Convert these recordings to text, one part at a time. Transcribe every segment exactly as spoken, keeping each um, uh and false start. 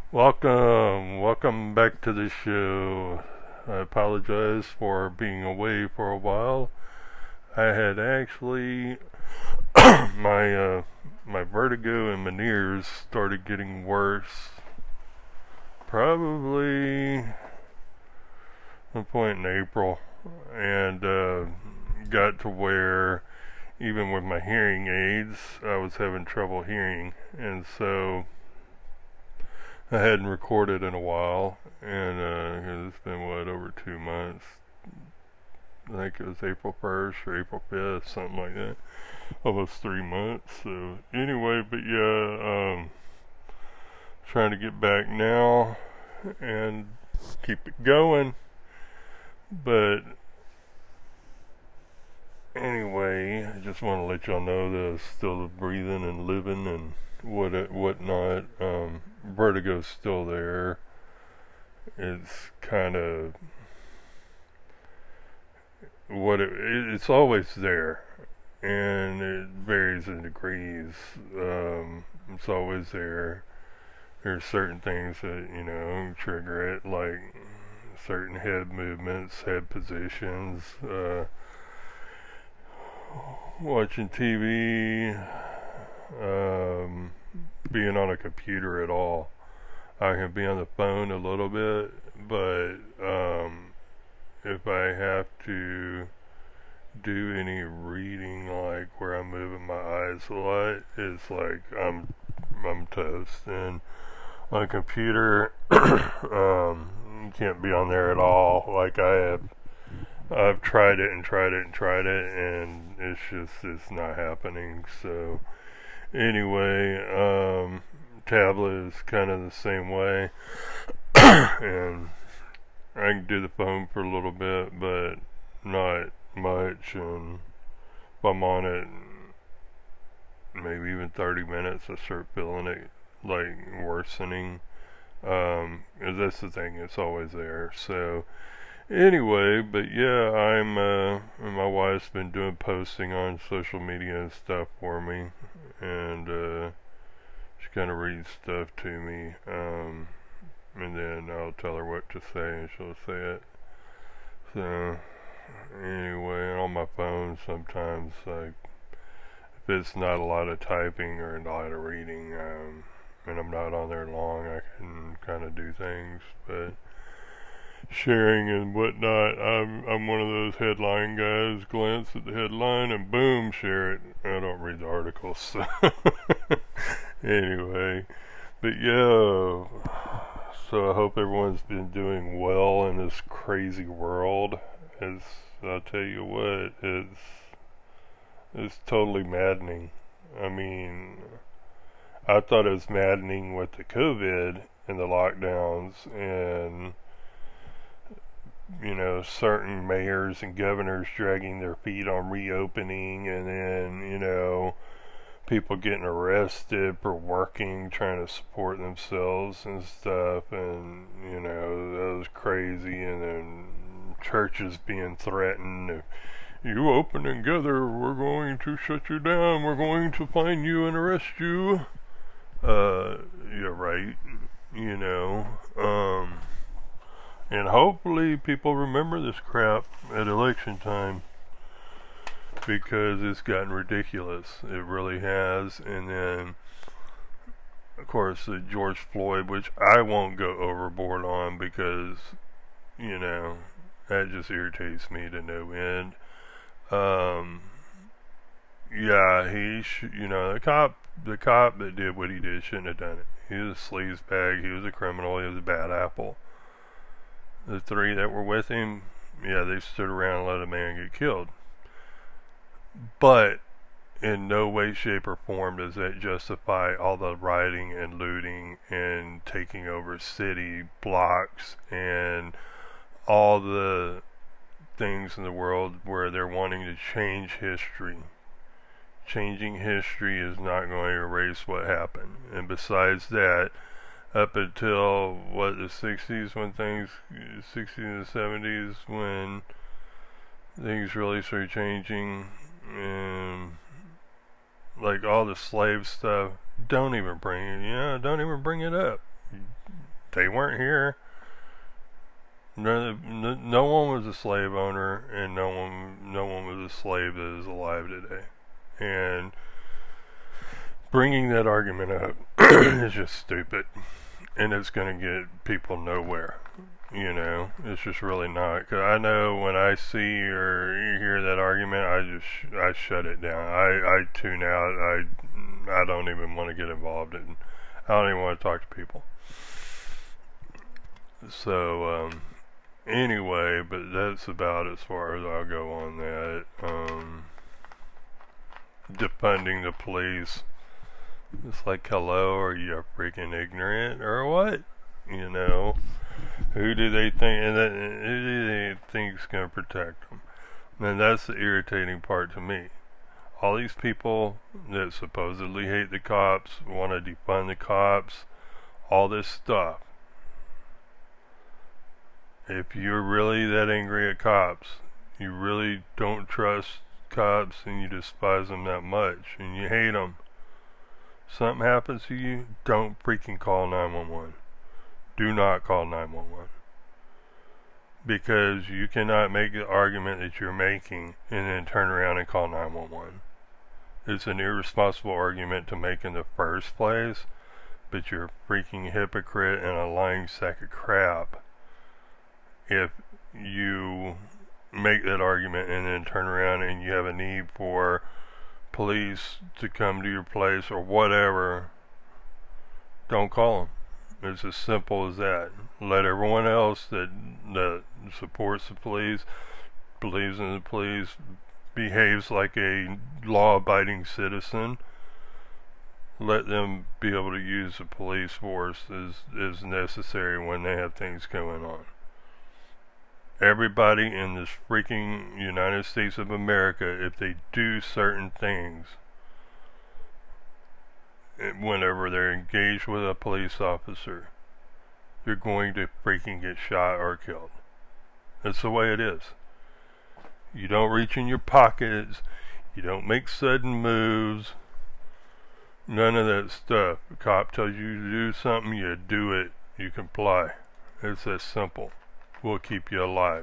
Welcome, welcome back to the show. I apologize for being away for a while. I had actually my uh, my vertigo and Meniere's started getting worse. Probably one point in April, and uh, got to where even with my hearing aids, I was having trouble hearing, and so I hadn't recorded in a while, and uh, it's been what over two months. I think it was April first or April fifth, something like that. Almost three months. So anyway, but yeah, um, trying to get back now and keep it going. But anyway, I just want to let y'all know that I'm still breathing and living and what whatnot. Um, vertigo's still there. It's kind of what it, it's always there, and it varies in degrees. Um, it's always there. There's certain things that you know trigger it, like certain head movements, head positions, uh, watching T V, um, being on a computer at all. I can be on the phone a little bit, but um, if I have to do any reading, like where I'm moving my eyes a lot, it's like I'm I'm toast. And on a computer, um, you can't be on there at all. Like I have, I've tried it and tried it and tried it, and it's just it's not happening. So anyway, um, tablet is kind of the same way, and I can do the phone for a little bit, but not much. And if I'm on it, maybe even thirty minutes, I start feeling it like worsening. Um, that's the thing; it's always there. So anyway, but yeah, I'm. Uh, my wife's been doing posting on social media and stuff for me, and uh, she kind of reads stuff to me. Um, and then I'll tell her what to say and she'll say it. So anyway, on my phone sometimes, like if it's not a lot of typing or a lot of reading, um, and I'm not on there long, I can kind of do things. But sharing and whatnot, I'm I'm one of those headline guys. Glance at the headline and boom, share it. I don't read the articles. So anyway, but yeah. So I hope everyone's been doing well in this crazy world. It's, I'll tell you what, it's it's totally maddening. I mean, I thought it was maddening with the COVID and the lockdowns and, you know, certain mayors and governors dragging their feet on reopening, and then, you know, people getting arrested for working, trying to support themselves and stuff, and you know that was crazy. And then churches being threatened: if you open together, we're going to shut you down, we're going to fine you and arrest you. Uh, you're right, you know. Um, and hopefully people remember this crap at election time, because it's gotten ridiculous. It really has. And then, of course, the George Floyd, which I won't go overboard on because, you know, that just irritates me to no end. Um, yeah, he, sh- you know, the cop, the cop that did what he did shouldn't have done it. He was a sleazebag. He was a criminal. He was a bad apple. The three that were with him, yeah, they stood around and let a man get killed. But in no way, shape, or form does that justify all the rioting and looting and taking over city blocks and all the things in the world where they're wanting to change history. Changing history is not going to erase what happened. And besides that, up until, what, the sixties, when things, sixties and seventies, when things really started changing, and like all the slave stuff, don't even bring it, yeah, don't even bring it up. They weren't here. No, no, no one was a slave owner, and no one, no one was a slave that is alive today. And bringing that argument up is just stupid, and it's going to get people nowhere. You know, it's just really not. Cause I know when I see or hear that argument, I just sh- I shut it down. I, I tune out. I I don't even want to get involved in. I don't even want to talk to people. So um, anyway, but that's about as far as I'll go on that. Um, defunding the police. It's like, hello, are you freaking ignorant or what? You know, who do they think? And that, who do they think's going to protect them? And that's the irritating part to me. All these people that supposedly hate the cops, want to defund the cops, all this stuff. If you're really that angry at cops, you really don't trust cops and you despise them that much and you hate them, something happens to you, don't freaking call nine one one. Do not call nine one one. Because you cannot make the argument that you're making and then turn around and call nine one one. It's an irresponsible argument to make in the first place, but you're a freaking hypocrite and a lying sack of crap if you make that argument and then turn around and you have a need for police to come to your place or whatever. Don't call them. It's as simple as that. Let everyone else that that supports the police, believes in the police, behaves like a law-abiding citizen, let them be able to use the police force as, as necessary when they have things going on. Everybody in this freaking United States of America, if they do certain things, whenever they're engaged with a police officer, they're going to freaking get shot or killed. That's the way it is. You don't reach in your pockets. You don't make sudden moves. None of that stuff. The cop tells you to do something, you do it. You comply. It's that simple. Will keep you alive.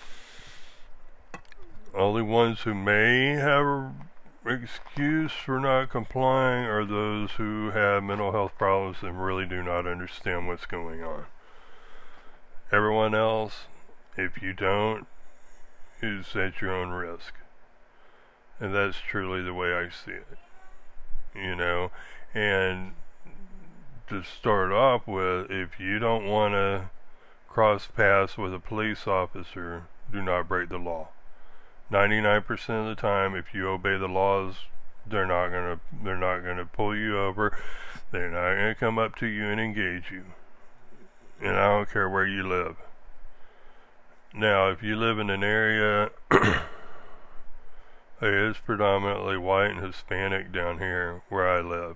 Only ones who may have an excuse for not complying are those who have mental health problems and really do not understand what's going on. Everyone else, if you don't, is at your own risk. And that's truly the way I see it. You know, and to start off with, if you don't want to cross paths with a police officer, do not break the law. ninety-nine percent of the time, if you obey the laws, they're not gonna they're not gonna pull you over. They're not gonna come up to you and engage you. And I don't care where you live. Now, if you live in an area that is predominantly white and Hispanic down here where I live,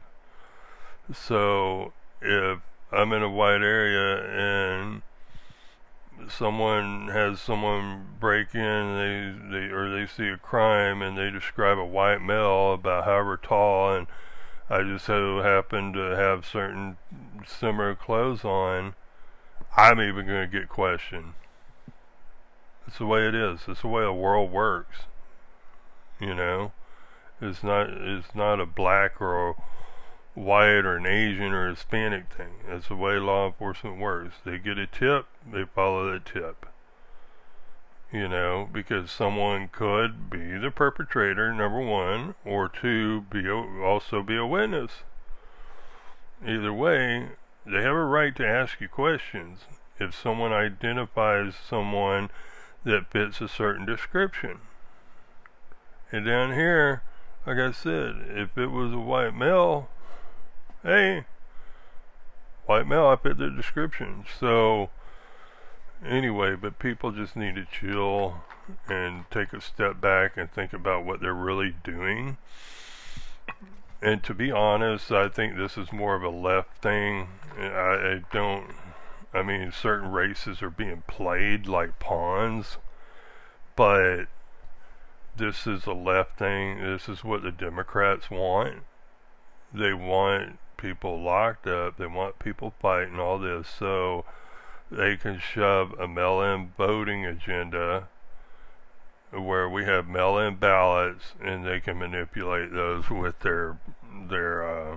so if I'm in a white area and someone has someone break in, they, they or they see a crime and they describe a white male about however tall, and I just so happen to have certain similar clothes on, I'm even going to get questioned. It's the way it is. It's the way the world works. You know, it's not it's not a black or a white or an Asian or Hispanic thing. That's the way law enforcement works. They get a tip, they follow the tip. You know, because someone could be the perpetrator, number one, or two, be a, also be a witness. Either way, they have a right to ask you questions if someone identifies someone that fits a certain description. And down here, like I said, if it was a white male, hey, white male, I fit the description. So, anyway, but people just need to chill and take a step back and think about what they're really doing. And to be honest, I think this is more of a left thing. I, I don't, I mean, certain races are being played like pawns, but this is a left thing. This is what the Democrats want. They want people locked up. They want people fighting all this so they can shove a mail-in voting agenda where we have mail-in ballots and they can manipulate those with their their uh,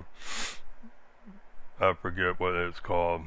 I forget what it's called.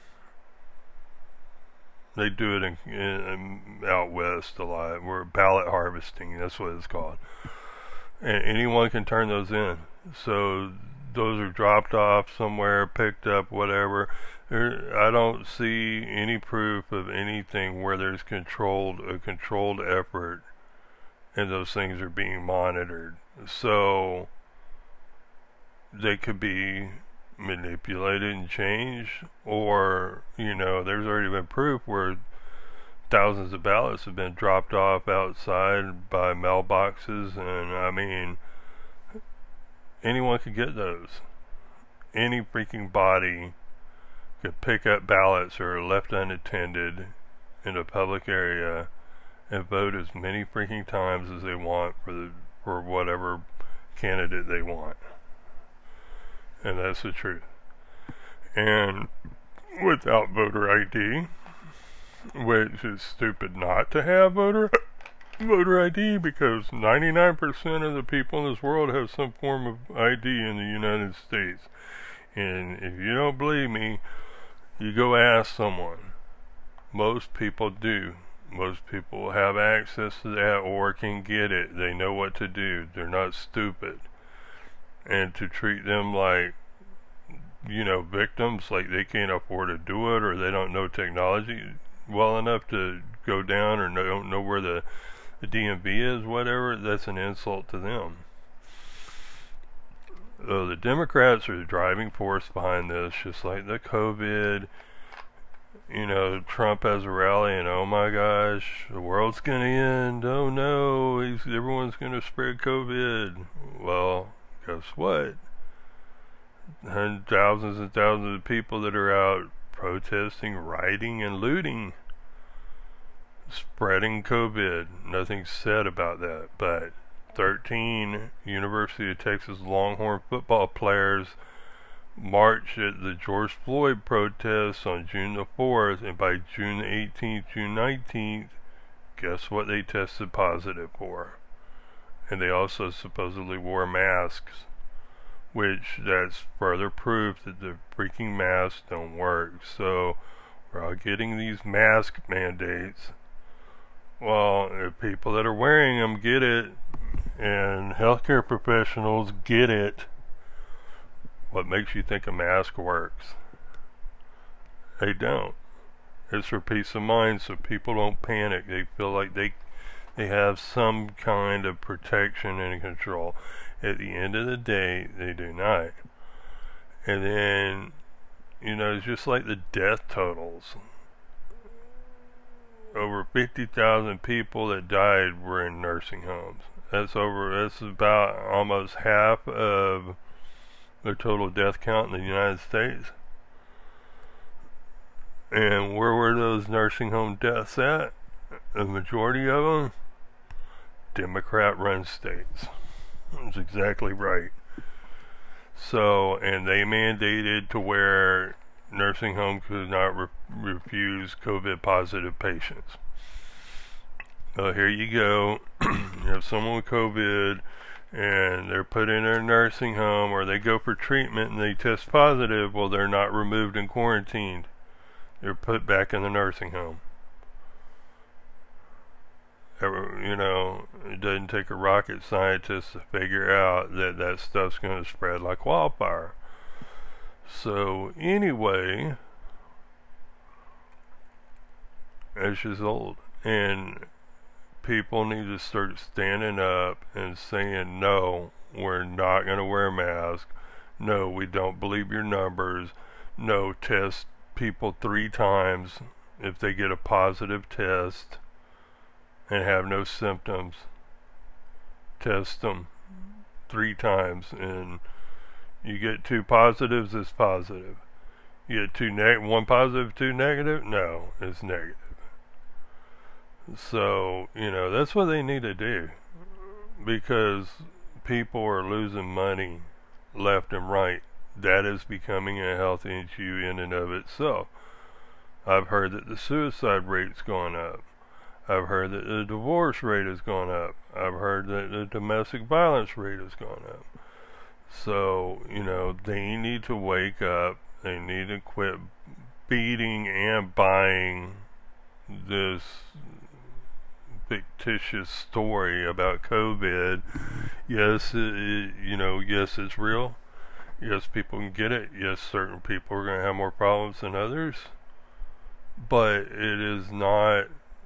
They do it in, in, in out west a lot. We're ballot harvesting. That's what it's called. And anyone can turn those in. So those are dropped off somewhere, picked up, whatever. There, I don't see any proof of anything where there's controlled a controlled effort, and those things are being monitored. So they could be manipulated and changed, or, you know, there's already been proof where thousands of ballots have been dropped off outside by mailboxes, and I mean, anyone could get those. Any freaking body could pick up ballots that are left unattended in a public area and vote as many freaking times as they want for the for whatever candidate they want. And that's the truth. And without voter I D, which is stupid not to have voter voter I D, because ninety-nine percent of the people in this world have some form of I D in the United States. And if you don't believe me, you go ask someone. Most people do. Most people have access to that or can get it. They know what to do. They're not stupid. And to treat them like, you know, victims, like they can't afford to do it or they don't know technology well enough to go down or no, don't know where the, the D M V is, whatever, that's an insult to them. So the Democrats are the driving force behind this, just like the COVID. You know, Trump has a rally and oh my gosh, the world's gonna end, oh no, he's, everyone's gonna spread COVID. Well, guess what? And thousands and thousands of people that are out protesting, rioting, and looting, spreading COVID. Nothing's said about that, but thirteen University of Texas Longhorn football players marched at the George Floyd protests on June the fourth, and by June the eighteenth, June nineteenth, guess what they tested positive for? And they also supposedly wore masks, which that's further proof that the freaking masks don't work. So we're all getting these mask mandates. Well, the people that are wearing them get it, and healthcare professionals get it. What makes you think a mask works? They don't. It's for peace of mind, so people don't panic. They feel like they they have some kind of protection and control. At the end of the day, they do not. And then, you know, it's just like the death totals. Over fifty thousand people that died were in nursing homes. That's over, that's about almost half of the total death count in the United States. And where were those nursing home deaths at? The majority of them? Democrat-run states. That's exactly right. So, and they mandated to where nursing homes could not re- refuse COVID-positive patients. So here you go. You have someone with COVID, and they're put in a nursing home, or they go for treatment and they test positive. Well, they're not removed and quarantined. They're put back in the nursing home. You know, it doesn't take a rocket scientist to figure out that that stuff's going to spread like wildfire. So anyway, it's just old, and people need to start standing up and saying, no, we're not going to wear a mask. No, we don't believe your numbers. No, test people three times if they get a positive test and have no symptoms. Test them three times, and you get two positives, it's positive. You get two neg- one positive, two negative? No, it's negative. So, you know, that's what they need to do, because people are losing money left and right that is becoming a health issue in and of itself. I've heard that the suicide rate's gone up. I've heard that the divorce rate has gone up. I've heard that the domestic violence rate has gone up. So, you know, they need to wake up. They need to quit beating and buying this fictitious story about COVID. Yes, it, it, you know, yes, it's real. Yes, people can get it. Yes, certain people are going to have more problems than others. But it is not,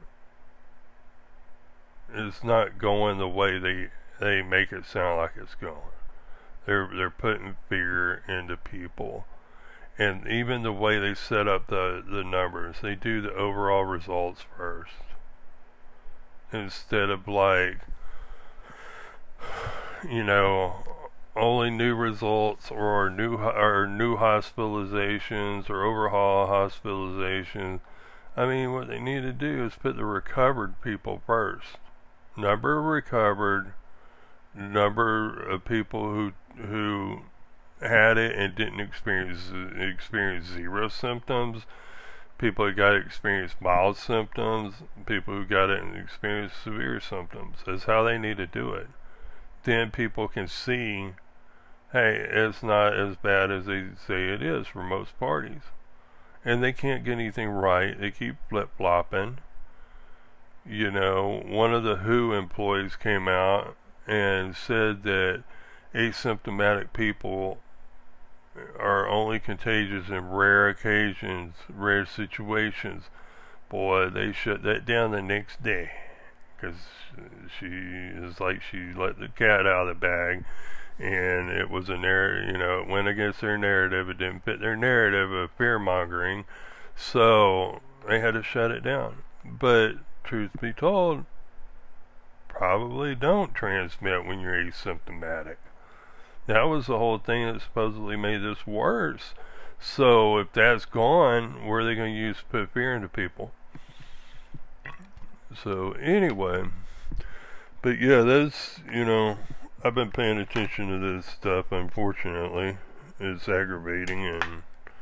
it's not going the way they they make it sound like it's going. They're they're putting fear into people. And even the way they set up the, the numbers, they do the overall results first. Instead of like, you know, only new results or new or new hospitalizations or overhaul hospitalizations. I mean, what they need to do is put the recovered people first. Number of recovered, number of people who who had it and didn't experience experience zero symptoms, people who got to experience mild symptoms, people who got it and experienced severe symptoms. That's how they need to do it. Then people can see, hey, it's not as bad as they say it is for most parties. And they can't get anything right. They keep flip-flopping. You know, one of the W H O employees came out and said that asymptomatic people are only contagious in rare occasions, rare situations. Boy, they shut that down the next day, because she is like she let the cat out of the bag, and it was a narrative, you know, it went against their narrative. It didn't fit their narrative of fear mongering, so they had to shut it down. But truth be told, probably don't transmit when you're asymptomatic. That was the whole thing that supposedly made this worse. So if that's gone, where are they going to use to put fear into people? So anyway, but yeah, that's, you know, I've been paying attention to this stuff. Unfortunately, it's aggravating, and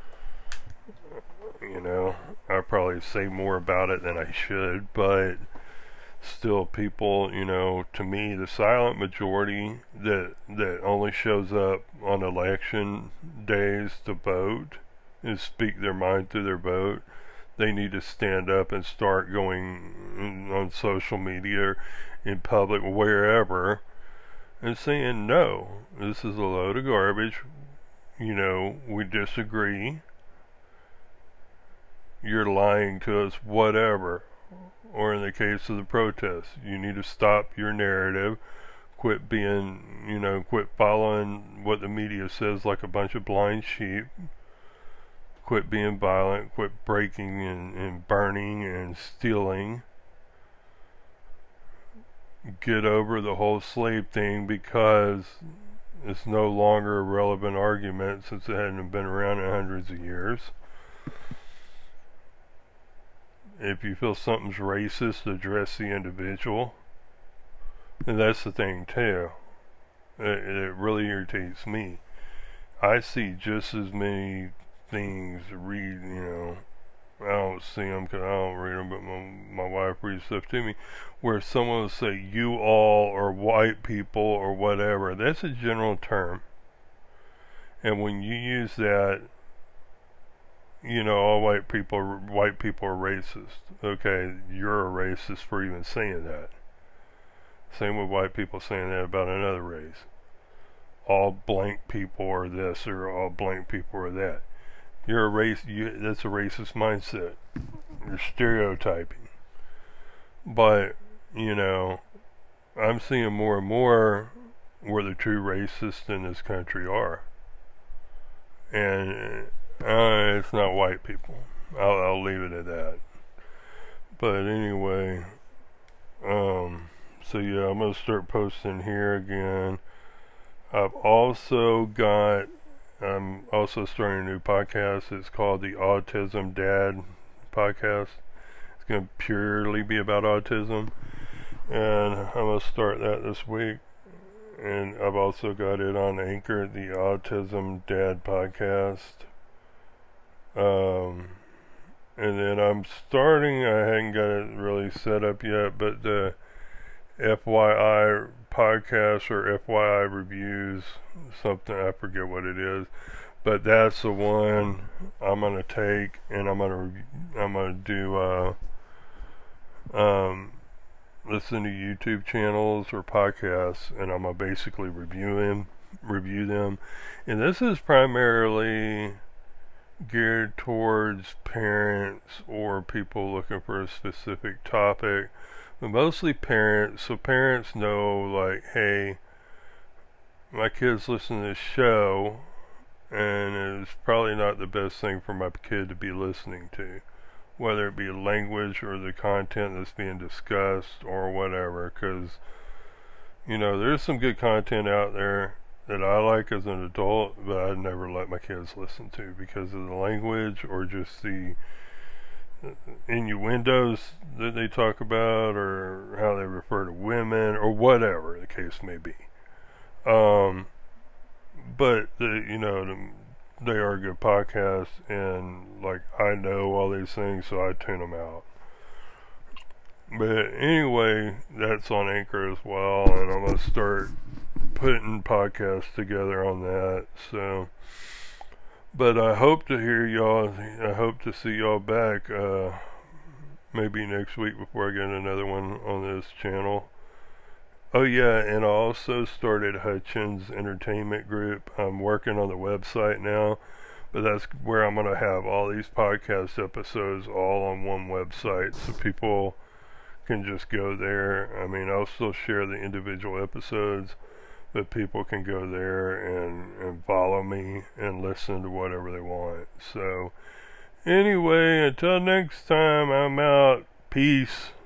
you know, I probably say more about it than I should, but still, people, you know, to me, the silent majority that that only shows up on election days to vote and speak their mind through their vote, they need to stand up and start going on social media, in public, wherever, and saying, no, this is a load of garbage, you know, we disagree, you're lying to us, whatever. Or in the case of the protests, you need to stop your narrative, quit being, you know, quit following what the media says like a bunch of blind sheep, quit being violent, quit breaking and, and burning and stealing, get over the whole slave thing, because it's no longer a relevant argument since it hadn't been around in hundreds of years. If you feel something's racist, address the individual. And that's the thing too. It, it really irritates me. I see just as many things read, you know, I don't see them because I don't read them, but my, my wife reads stuff to me, where someone will say you all or white people or whatever. That's a general term. And when you use that, you know, all white people, white people are racist. Okay, you're a racist for even saying that. Same with white people saying that about another race. All blank people are this, or all blank people are that. You're a race. You, that's a racist mindset. You're stereotyping. But you know, I'm seeing more and more where the true racists in this country are, and. Uh, it's not white people. I'll, I'll leave it at that. But anyway, um, so yeah, I'm gonna start posting here again. I've also got, I'm also starting a new podcast. It's called the Autism Dad Podcast. It's gonna purely be about autism, and I'm gonna start that this week. and I've also got it on Anchor, the Autism Dad Podcast. Um, and then I'm starting, I hadn't got it really set up yet, but the F Y I podcast or F Y I reviews, something, I forget what it is, but that's the one I'm going to take, and I'm going to, review, I'm going to do, uh, um, listen to YouTube channels or podcasts, and I'm going to basically review them, review them, and this is primarily geared towards parents or people looking for a specific topic, but mostly parents, so parents know, like, hey, my kids listen to this show, and it's probably not the best thing for my kid to be listening to, whether it be language or the content that's being discussed or whatever, because, you know, there's some good content out there that I like as an adult, but I'd never let my kids listen to because of the language or just the innuendos that they talk about or how they refer to women or whatever the case may be. Um, but, the, you know, the, they are good podcasts, and, like, I know all these things, so I tune them out. But anyway, that's on Anchor as well, and I'm going to start putting podcasts together on that, so, but I hope to hear y'all, I hope to see y'all back, uh, maybe next week before I get another one on this channel. Oh yeah, and I also started Hutchins Entertainment Group. I'm working on the website now, but that's where I'm going to have all these podcast episodes all on one website, so people can just go there. I mean, I'll still share the individual episodes, but people can go there and, and follow me and listen to whatever they want. So, anyway, until next time, I'm out. Peace.